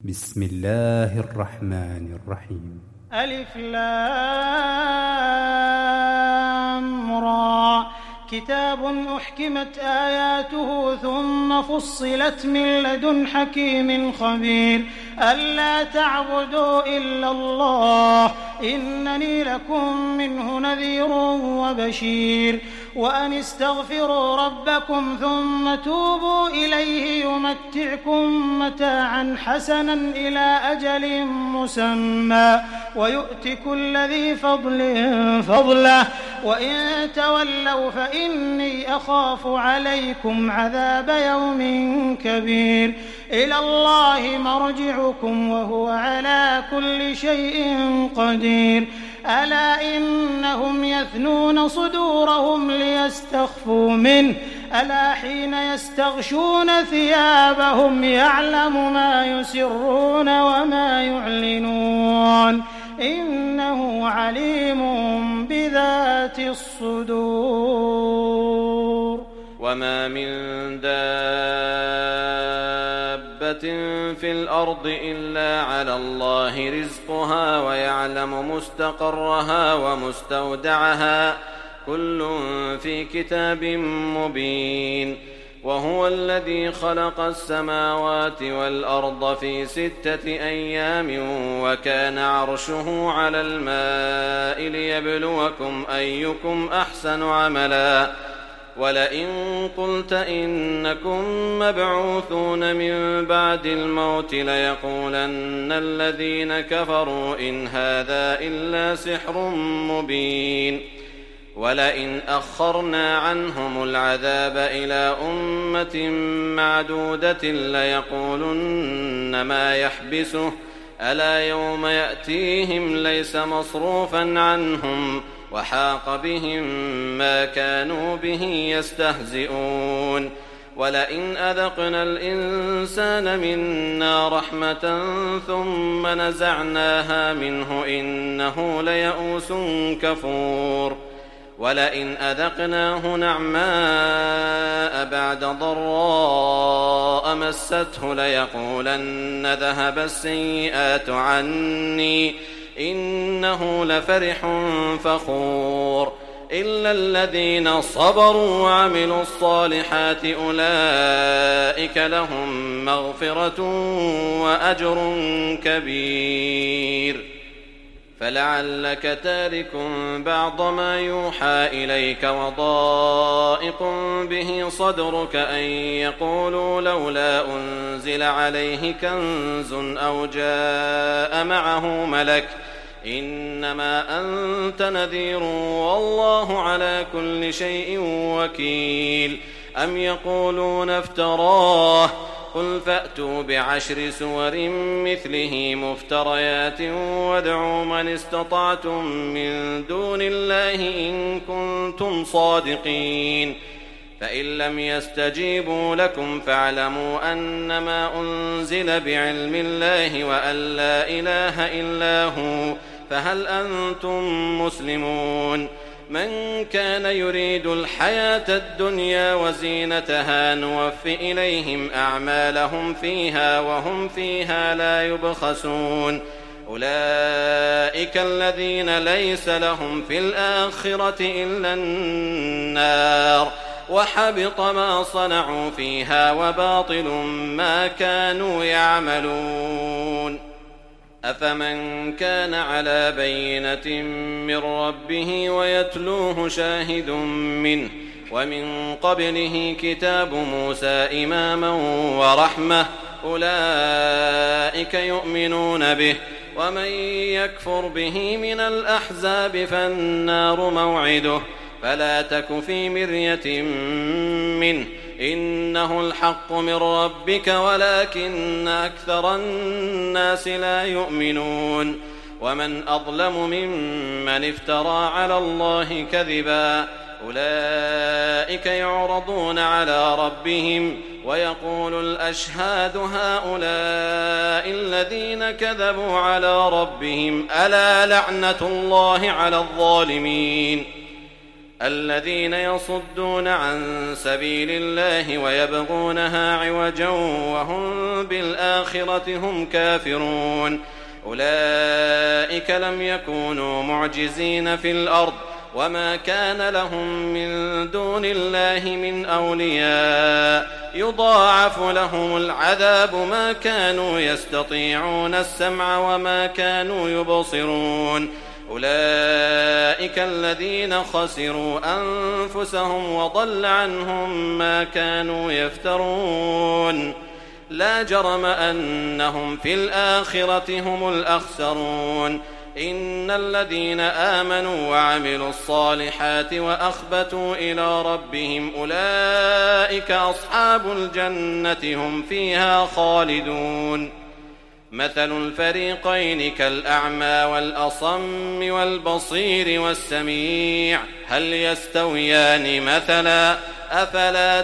بسم الله الرحمن الرحيم. ألف لام را كتاب أحكمت آياته ثم فصلت من لدن حكيم خبير ألا تعبدوا إلا الله إنني لكم منه نذير وبشير وأن استغفروا ربكم ثم توبوا إليه يمتعكم متاعا حسنا إلى أجل مسمى ويؤت كل ذي فضل فضله وإن تولوا فإني أخاف عليكم عذاب يوم كبير إلى الله مرجعكم وهو على كل شيء قدير ألا إنهم يثنون صدورهم ليستخفوا منه ألا حين يستغشون ثيابهم يعلم ما يسرون وما يعلنون إنه عليم بذات الصدور. وما من دابة في الأرض إلا على الله رزقها ويعلم مستقرها ومستودعها كل في كتاب مبين. وهو الذي خلق السماوات والأرض في 6 أيام وكان عرشه على الماء ليبلوكم أيكم أحسن عملا ولئن قلت إنكم مبعوثون من بعد الموت ليقولن الذين كفروا إن هذا إلا سحر مبين. ولئن أخرنا عنهم العذاب إلى أمة معدودة ليقولن ما يحبسه ألا يوم يأتيهم ليس مصروفا عنهم وحاق بهم ما كانوا به يستهزئون. ولئن أذقنا الإنسان منا رحمة ثم نزعناها منه إنه ليئوس كفور. ولئن أذقناه نعماء بعد ضراء مسته ليقولن ذهب السيئات عني إنه لفرح فخور. إلا الذين صبروا وعملوا الصالحات أولئك لهم مغفرة وأجر كبير. فلعلك تارك بعض ما يوحى إليك وضائق به صدرك أن يقولوا لولا أنزل عليه كنز أو جاء معه ملك إنما أنت نذير والله على كل شيء وكيل. أم يقولون افتراه قل فأتوا ب10 سور مثله مفتريات وادعوا من استطعتم من دون الله إن كنتم صادقين. فإن لم يستجيبوا لكم فاعلموا أنما أنزل بعلم الله وأن لا إله إلا هو فهل أنتم مسلمون. من كان يريد الحياة الدنيا وزينتها نوف إليهم أعمالهم فيها وهم فيها لا يبخسون. أولئك الذين ليس لهم في الآخرة إلا النار وحبط ما صنعوا فيها وباطل ما كانوا يعملون. أفمن كان على بينة من ربه ويتلوه شاهد منه ومن قبله كتاب موسى إماما ورحمة أولئك يؤمنون به. ومن يكفر به من الأحزاب فالنار موعده فلا تك في مرية منه إنه الحق من ربك ولكن أكثر الناس لا يؤمنون. ومن أظلم ممن افترى على الله كذبا أولئك يعرضون على ربهم ويقول الأشهاد هؤلاء الذين كذبوا على ربهم ألا لعنة الله على الظالمين. الذين يصدون عن سبيل الله ويبغونها عوجا وهم بالآخرة هم كافرون أولئك لم يكونوا معجزين في الأرض وما كان لهم من دون الله من أولياء يضاعف لهم العذاب ما كانوا يستطيعون السمع وما كانوا يبصرون أولئك الذين خسروا أنفسهم وضل عنهم ما كانوا يفترون لا جرم أنهم في الآخرة هم الأخسرون إن الذين آمنوا وعملوا الصالحات وأخبتوا إلى ربهم أولئك أصحاب الجنة هم فيها خالدون مثل الفريقين كالأعمى والأصم والبصير والسميع هل يستويان مثلا أفلا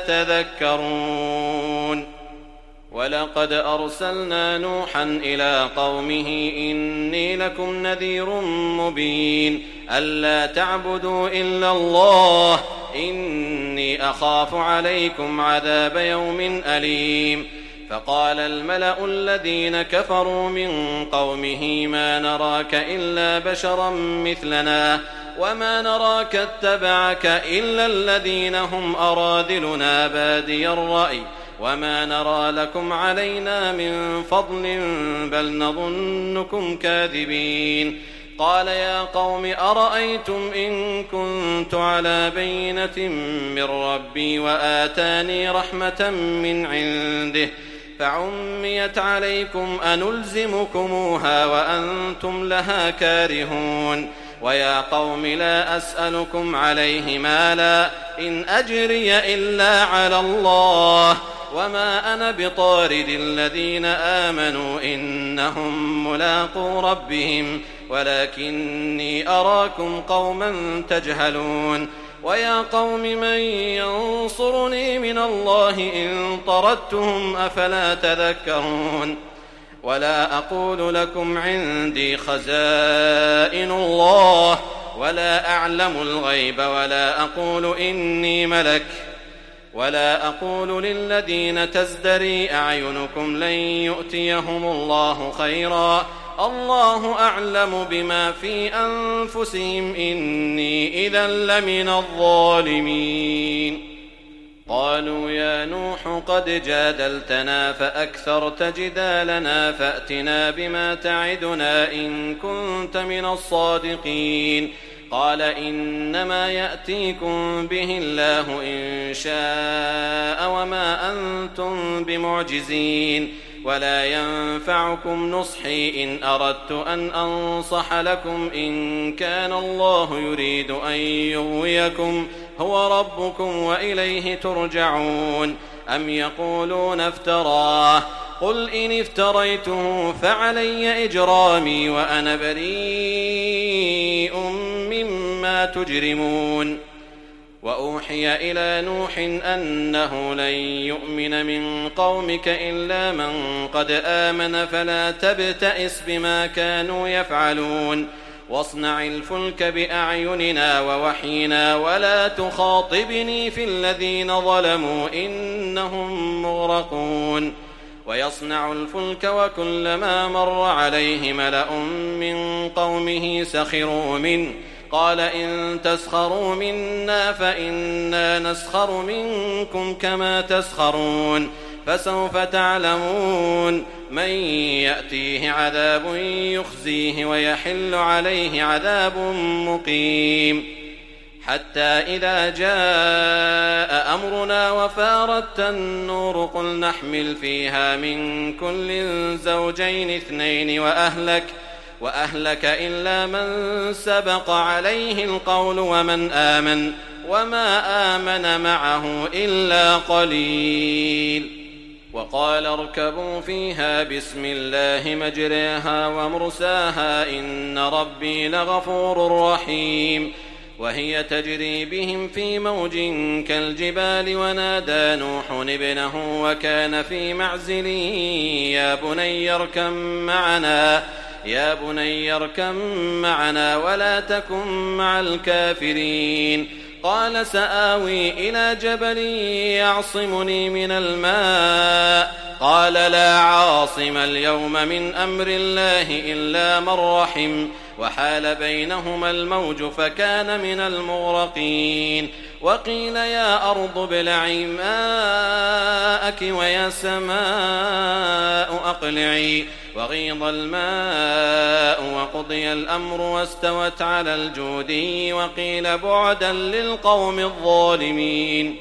تذكرون ولقد أرسلنا نوحا إلى قومه إني لكم نذير مبين ألا تعبدوا إلا الله إني أخاف عليكم عذاب يوم أليم فقال الملأ الذين كفروا من قومه ما نراك إلا بشرا مثلنا وما نراك اتبعك إلا الذين هم أراذلنا بادي الرأي وما نرى لكم علينا من فضل بل نظنكم كاذبين قال يا قوم أرأيتم إن كنت على بينة من ربي وآتاني رحمة من عنده فعميت عليكم أنلزمكموها وأنتم لها كارهون ويا قوم لا أسألكم عليه مالا إن أجري إلا على الله وما أنا بطارد الذين آمنوا إنهم ملاقو ربهم ولكني أراكم قوما تجهلون ويا قوم من ينصرني من الله إن طردتهم أفلا تذكرون ولا أقول لكم عندي خزائن الله ولا أعلم الغيب ولا أقول إني ملك ولا أقول للذين تزدري أعينكم لن يؤتيهم الله خيرا الله أعلم بما في أنفسهم إني إذا لمن الظالمين قالوا يا نوح قد جادلتنا فأكثرت جدالنا فأتنا بما تعدنا إن كنت من الصادقين قال إنما يأتيكم به الله إن شاء وما أنتم بمعجزين ولا ينفعكم نصحي إن أردت أن أنصح لكم إن كان الله يريد أن يغويكم هو ربكم وإليه ترجعون أم يقولون افتراه قل إن افتريته فعلي إجرامي وأنا بريء مما تجرمون وأوحي إلى نوح أنه لن يؤمن من قومك إلا من قد آمن فلا تبتئس بما كانوا يفعلون واصنع الفلك بأعيننا ووحينا ولا تخاطبني في الذين ظلموا إنهم مغرقون ويصنع الفلك وكلما مر عليه ملأ من قومه سخروا منه قال إن تسخروا منا فإنا نسخر منكم كما تسخرون فسوف تعلمون من يأتيه عذاب يخزيه ويحل عليه عذاب مقيم حتى إذا جاء أمرنا وفارت النور قل نحمل فيها من كل زوجين اثنين وأهلك إلا من سبق عليه القول ومن آمن وما آمن معه إلا قليل وقال اركبوا فيها بسم الله مجريها ومرساها إن ربي لغفور رحيم وهي تجري بهم في موج كالجبال ونادى نوح ابنه وكان في معزل يا بني اركم معنا ولا تكن مع الكافرين قال سآوي إلى جبل يعصمني من الماء قال لا عاصم اليوم من أمر الله إلا من رحم وحال بينهما الموج فكان من المغرقين وقيل يا أرض ابلعي ماءك ويا سماء أقلعي وغيض الماء وقضي الأمر واستوت على الجودي وقيل بعدا للقوم الظالمين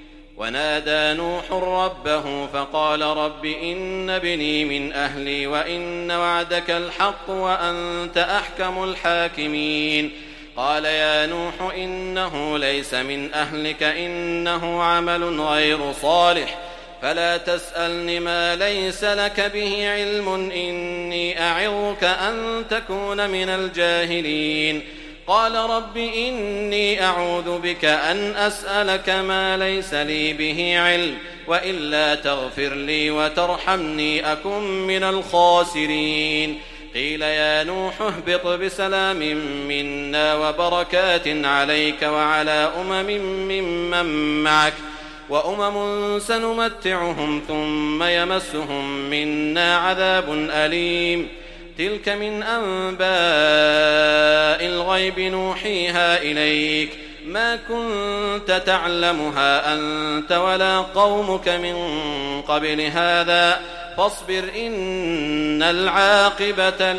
ونادى نوح ربه فقال رب إن ابني من أهلي وإن وعدك الحق وأنت أحكم الحاكمين قال يا نوح إنه ليس من أهلك إنه عمل غير صالح فلا تسألني ما ليس لك به علم إني أعظك أن تكون من الجاهلين قال رب إني أعوذ بك أن أسألك ما ليس لي به علم وإلا تغفر لي وترحمني أكن من الخاسرين قيل يا نوح اهبط بسلام منا وبركات عليك وعلى ممن معك وأمم سنمتعهم ثم يمسهم منا عذاب أليم تلك من أنباء الغيب نوحيها إليك ما كنت تعلمها أنت ولا قومك من قبل هذا فاصبر إن العاقبة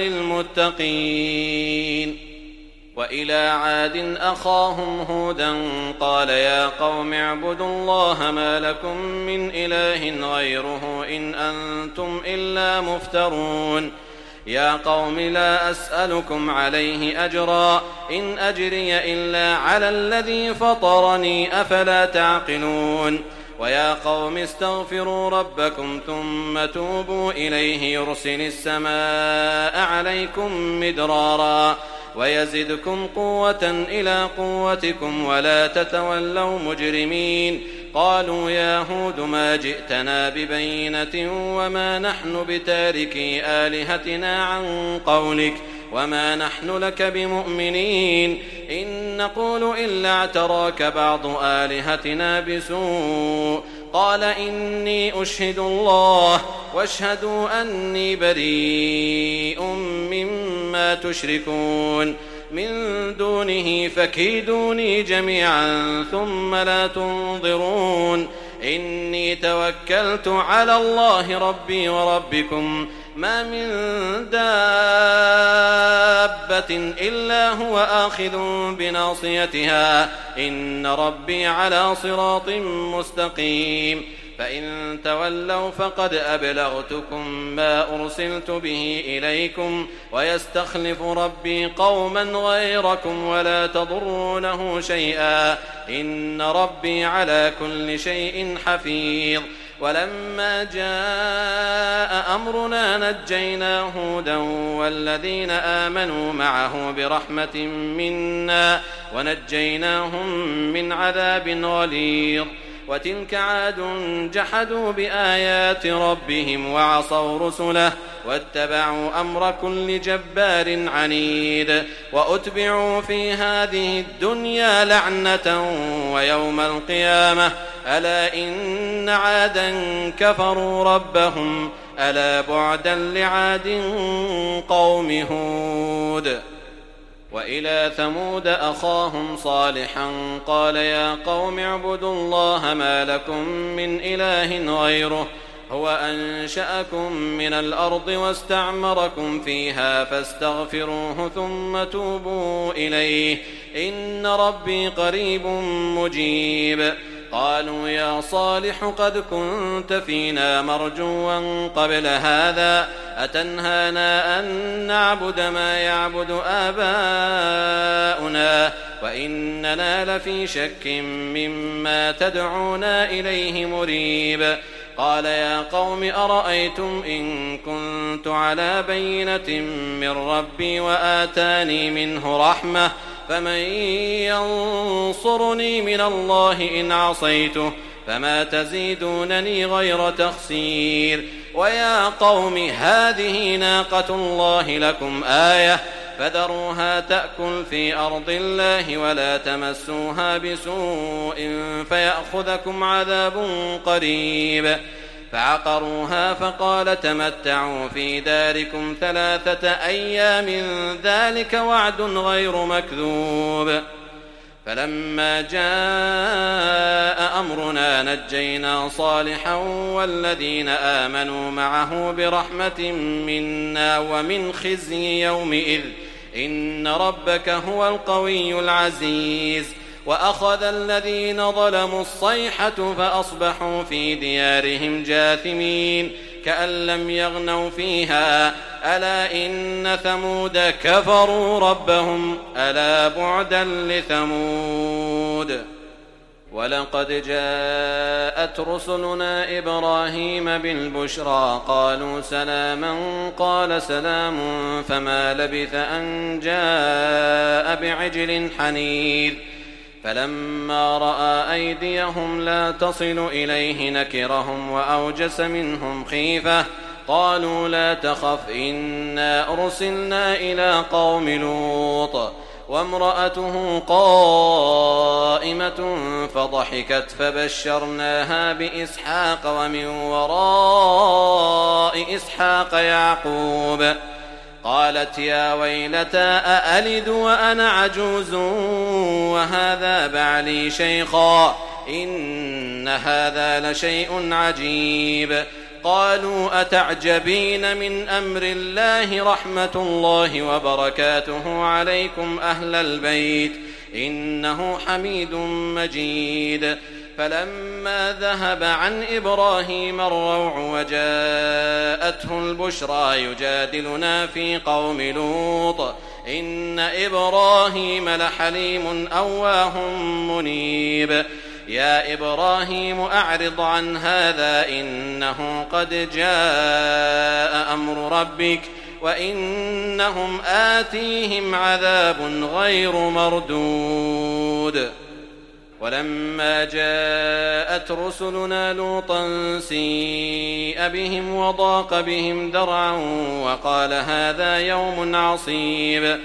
للمتقين وإلى عاد أخاهم هودا قال يا قوم اعبدوا الله ما لكم من إله غيره إن أنتم إلا مفترون يا قوم لا أسألكم عليه أجرا إن أجري إلا على الذي فطرني أفلا تعقلون ويا قوم استغفروا ربكم ثم توبوا إليه يرسل السماء عليكم مدرارا ويزدكم قوة إلى قوتكم ولا تتولوا مجرمين قالوا يا هود ما جئتنا ببينة وما نحن بتاركي آلهتنا عن قولك وما نحن لك بمؤمنين إن نقول إلا اعتراك بعض آلهتنا بسوء قال إني أشهد الله واشهدوا أني بريء مما تشركون من دونه فكيدوني جميعا ثم لا تنظرون إني توكلت على الله ربي وربكم ما من دابة إلا هو آخذ بناصيتها إن ربي على صراط مستقيم فإن تولوا فقد أبلغتكم ما أرسلت به إليكم ويستخلف ربي قوما غيركم ولا تضرونه شيئا إن ربي على كل شيء حفيظ ولما جاء أمرنا نجينا هودا والذين آمنوا معه برحمة منا ونجيناهم من عذاب غليظ وتلك عاد جحدوا بآيات ربهم وعصوا رسله واتبعوا أمر كل جبار عنيد وأتبعوا في هذه الدنيا لعنة ويوم القيامة ألا إن عادا كفروا ربهم ألا بعدا لعاد قوم هود وإلى ثمود أخاهم صالحا قال يا قوم اعبدوا الله ما لكم من إله غيره هو أنشأكم من الأرض واستعمركم فيها فاستغفروه ثم توبوا إليه إن ربي قريب مجيب قالوا يا صالح قد كنت فينا مرجوا قبل هذا أتنهانا أن نعبد ما يعبد آباؤنا وإننا لفي شك مما تدعونا إليه مريب قال يا قوم أرأيتم إن كنت على بينة من ربي وآتاني منه رحمة فمن ينصرني من الله إن عصيته فما تزيدونني غير تخسير ويا قوم هذه ناقة الله لكم آية فذروها تأكل في أرض الله ولا تمسوها بسوء فيأخذكم عذاب قريب. فعقروها فقال تمتعوا في داركم 3 أيام ذلك وعد غير مكذوب. فلما جاء أمرنا نجينا صالحا والذين آمنوا معه برحمة منا ومن خزي يومئذ إن ربك هو القوي العزيز. وأخذ الذين ظلموا الصيحة فأصبحوا في ديارهم جاثمين كأن لم يغنوا فيها ألا إن ثمود كفروا ربهم ألا بعدا لثمود. ولقد جاءت رسلنا إبراهيم بالبشرى قالوا سلاما قال سلام فما لبث أن جاء بعجل حنيذ. فلما رأى أيديهم لا تصل إليه نكرهم وأوجس منهم خيفة قالوا لا تخف إنا أرسلنا إلى قوم لوط وامرأته قائمة فضحكت فبشرناها بإسحاق ومن وراء إسحاق يعقوب. قالت يا ويلتى أألد وأنا عجوز وهذا بعلي شيخا إن هذا لشيء عجيب. قالوا أتعجبين من أمر الله رحمة الله وبركاته عليكم أهل البيت إنه حميد مجيد. فلما ذهب عن إبراهيم الروع وجاءته البشرى يجادلنا في قوم لوط إن إبراهيم لحليم أواه منيب. يا إبراهيم أعرض عن هذا إنه قد جاء أمر ربك وإنهم آتيهم عذاب غير مردود. ولما جاءت رسلنا لوطا سيء بهم وضاق بهم ذرعا وقال هذا يوم عصيب.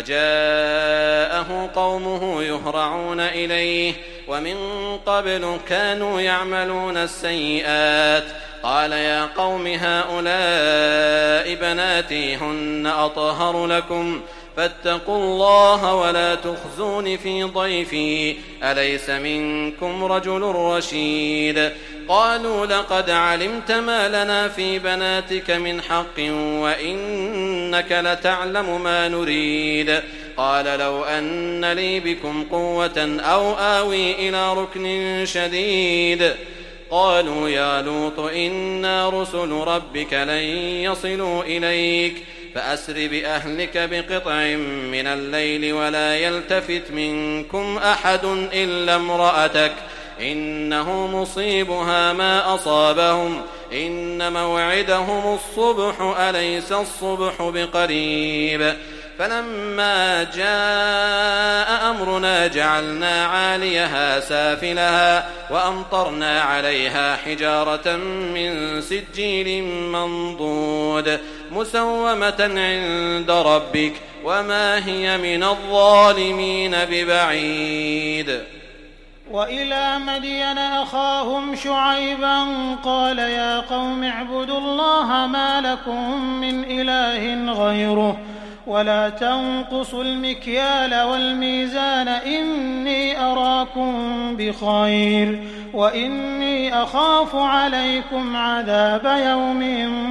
وجاءه قومه يهرعون إليه ومن قبل كانوا يعملون السيئات. قال يا قوم هؤلاء بناتي هن أطهر لكم فاتقوا الله ولا تخزون في ضيفي أليس منكم رجل رشيد. قالوا لقد علمت ما لنا في بناتك من حق وإنك لتعلم ما نريد. قال لو أن لي بكم قوة أو آوي إلى ركن شديد. قالوا يا لوط إنا رسل ربك لن يصلوا إليك فأسر بأهلك بقطع من الليل ولا يلتفت منكم أحد إلا امرأتك إنه مصيبها ما أصابهم إن موعدهم الصبح أليس الصبح بقريب. فلما جاء أمرنا جعلنا عاليها سافلها وأمطرنا عليها حجارة من سجيل منضود مسومة عند ربك وما هي من الظالمين ببعيد. وإلى مدين أخاهم شعيبا قال يا قوم اعبدوا الله ما لكم من إله غيره ولا تنقصوا المكيال والميزان إني أراكم بخير وإني أخاف عليكم عذاب يوم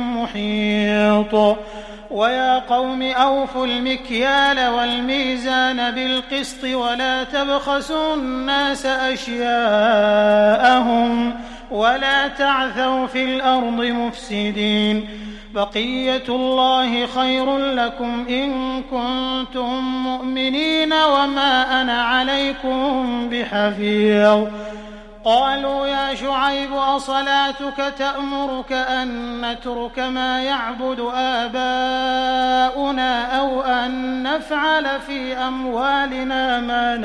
محيط. ويا قوم أوفوا المكيال والميزان بالقسط ولا تبخسوا الناس أشياءهم ولا تعثوا في الأرض مفسدين. بقية الله خير لكم إن كنتم مؤمنين وما أنا عليكم بحفيظ. قالوا يا شعيب أصلاتك تأمرك أن نترك ما يعبد آباؤنا أو أن نفعل في أموالنا ما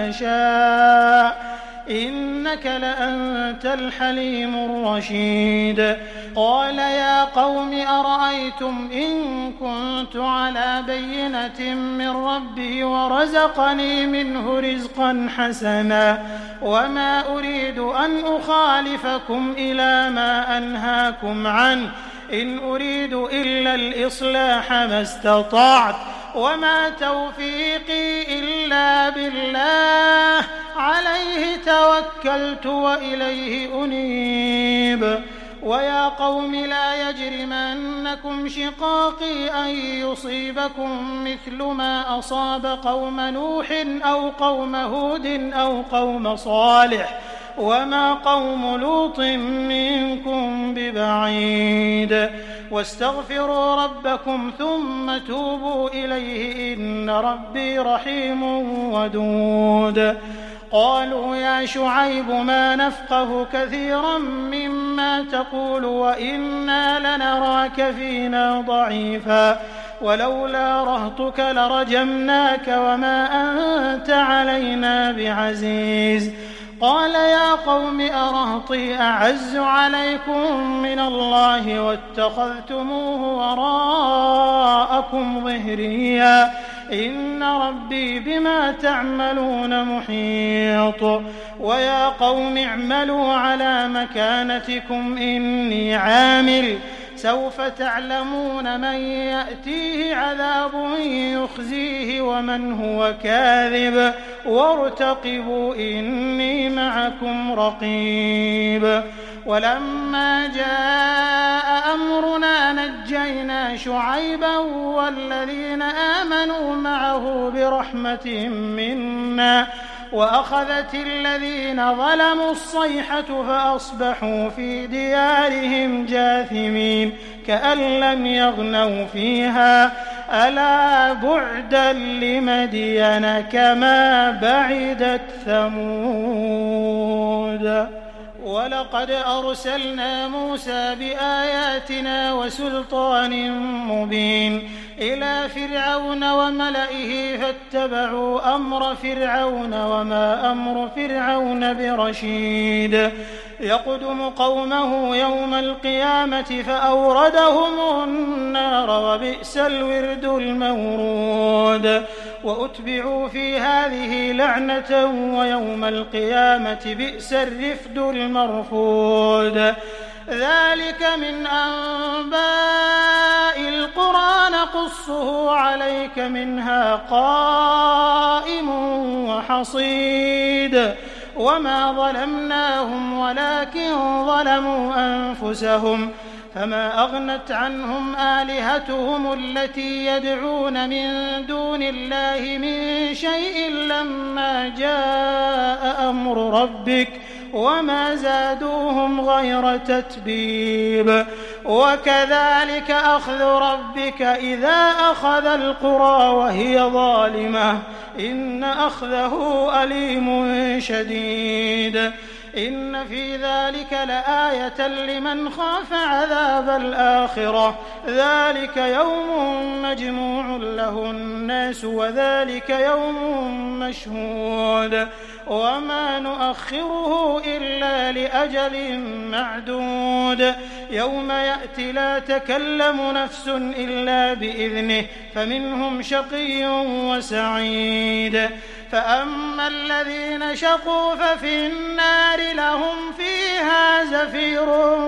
نشاء إنك لأنت الحليم الرشيد. قال يا قوم أرأيتم إن كنت على بينة من ربي ورزقني منه رزقا حسنا وما أريد أن أخالفكم إلى ما أنهاكم عنه إن أريد إلا الإصلاح ما استطعت وما توفيقي إلا بالله عليه توكلت وإليه أنيب ويا قوم لا يجرمنكم شقاقي أن يصيبكم مثل ما أصاب قوم نوح أو قوم هود أو قوم صالح وما قوم لوط منكم ببعيد واستغفروا ربكم ثم توبوا إليه إن ربي رحيم ودود قالوا يا شعيب ما نفقه كثيرا مما تقول وإنا لنراك فينا ضعيفا ولولا رهطك لرجمناك وما أنت علينا بعزيز قال يا قوم أرهطي أعز عليكم من الله واتخذتموه وراءكم ظهريا إن ربي بما تعملون محيط ويا قوم اعملوا على مكانتكم إني عامل سوف تعلمون من يأتيه عذاب يخزيه ومن هو كاذب وارتقبوا إني معكم رقيب ولما جاء أمرنا نجينا شعيبا والذين آمنوا معه برحمة منا وأخذت الذين ظلموا الصيحة فأصبحوا في ديارهم جاثمين كأن لم يغنوا فيها ألا بعدا لمدين كما بعدت ثمود ولقد أرسلنا موسى بآياتنا وسلطان مبين إلى فرعون وملئه فاتبعوا أمر فرعون وما أمر فرعون برشيد يقدم قومه يوم القيامة فأوردهم النار وبئس الورد المورود وأتبعوا في هذه لعنة ويوم القيامة بئس الرفد المرفود ذلك من أنباء القرى نقصه عليك منها قائم وحصيد وما ظلمناهم ولكن ظلموا أنفسهم فما أغنت عنهم آلهتهم التي يدعون من دون الله من شيء لما جاء أمر ربك وما زادوهم غير تتبيب وكذلك أخذ ربك إذا أخذ القرى وهي ظالمة إن أخذه أليم شديد إن في ذلك لآية لمن خاف عذاب الآخرة ذلك يوم مجموع له الناس وذلك يوم مشهود وما نؤخره إلا لأجل معدود يوم يأتي لا تكلم نفس إلا بإذنه فمنهم شقي وسعيد فأما الذين شقوا ففي النار لهم فيها زفير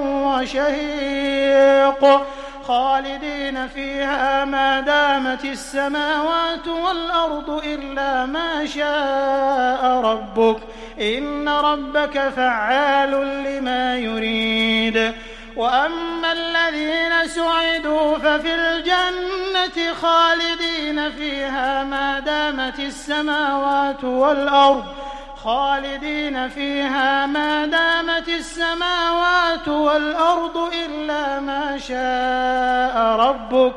وشهيق خالدين فيها ما دامت السماوات والأرض إلا ما شاء ربك إن ربك فعال لما يريد وأما الذين سعدوا ففي الجنة خالدين فيها ما دامت السماوات والأرض خالدين فيها ما دامت السماوات والأرض إلا ما شاء ربك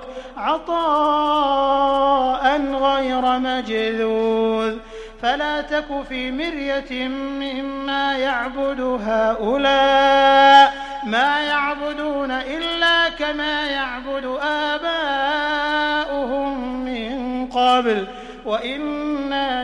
عطاء غير مجذوذ فلا تك في مرية مما يعبد هؤلاء ما يعبدون إلا كما يعبد آباؤهم من قبل وإنا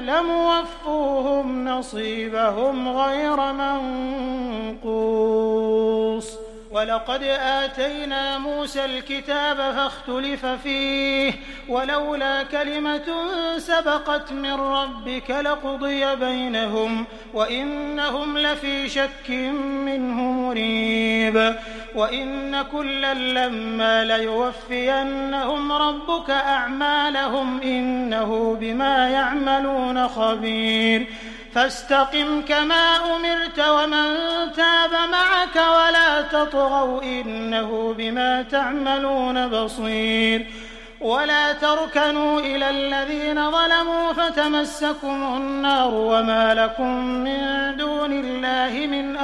لموفوهم نصيبهم غير منقوص ولقد آتينا موسى الكتاب فاختلف فيه ولولا كلمة سبقت من ربك لقضي بينهم وإنهم لفي شك منه مريب وإن كلا لما ليوفينهم ربك أعمالهم إنه بما يعملون خبير فاستقم كما أمرت ومن تاب معك ولا تطغوا إنه بما تعملون بصير ولا تركنوا إلى الذين ظلموا فتمسكم النار وما لكم من دون الله من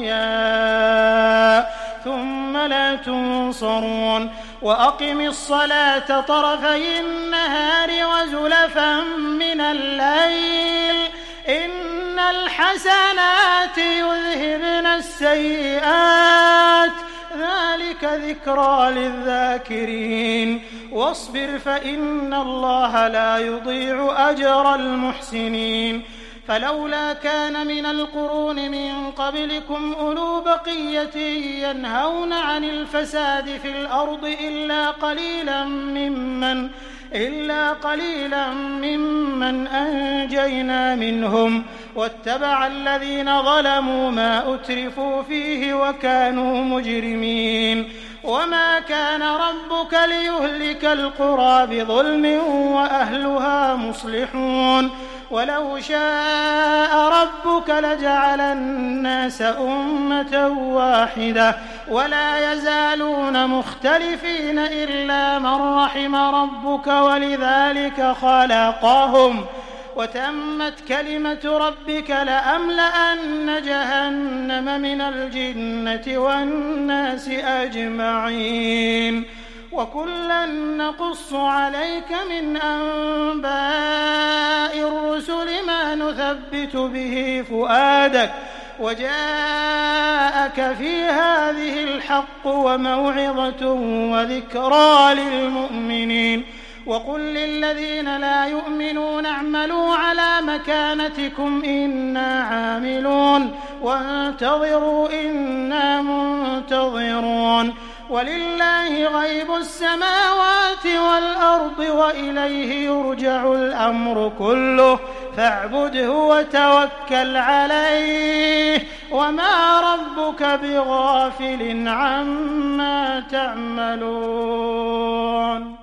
أولياء ثم لا تنصرون وأقم الصلاة طرفي النهار وزلفا من الليل إن الحسنات يذهبن السيئات ذلك ذكرى للذاكرين واصبر فإن الله لا يضيع أجر المحسنين فلولا كان من القرون من قبلكم أولو بقية ينهون عن الفساد في الأرض إلا قليلا ممن أنجينا منهم واتبع الذين ظلموا ما أترفوا فيه وكانوا مجرمين وما كان ربك ليهلك القرى بظلم وأهلها مصلحون ولو شاء ربك لجعل الناس أمة واحدة ولا يزالون مختلفين إلا من رحم ربك ولذلك خلقهم وتمت كلمة ربك لأملأن جهنم من الجنة والناس أجمعين وكلا نقص عليك من أنباء الرسل ما نثبت به فؤادك وجاءك في هذه الحق وموعظة وذكرى للمؤمنين وقل للذين لا يؤمنون اعملوا على مكانتكم إنا عاملون وانتظروا إنا منتظرون ولله غيب السماوات والأرض وإليه يرجع الأمر كله فاعبده وتوكل عليه وما ربك بغافل عما تعملون